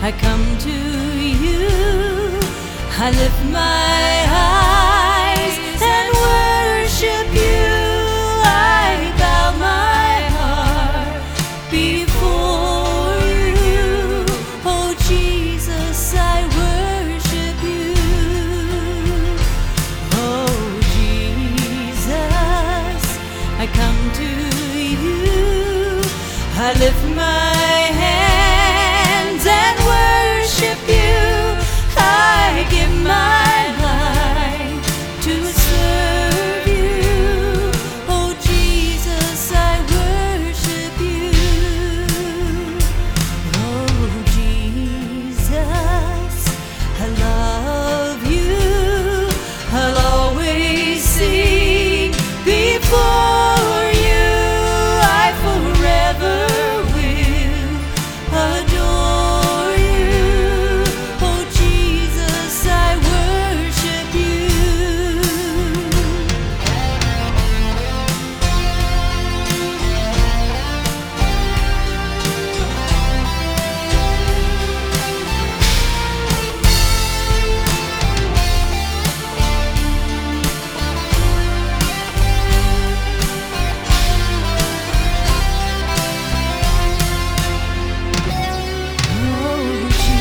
I come to you. I lift my eyes and worship you. I bow my heart before you. Oh Jesus, I worship you. Oh Jesus, I come to you. I lift my hands and worship you. I give my life to serve you. Oh Jesus, I worship you. Oh Jesus, I love you. I'll always sing before you. I forever will adore you. Oh Jesus, I worship you. Oh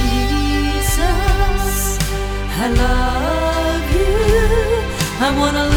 Jesus, I love you. I wanna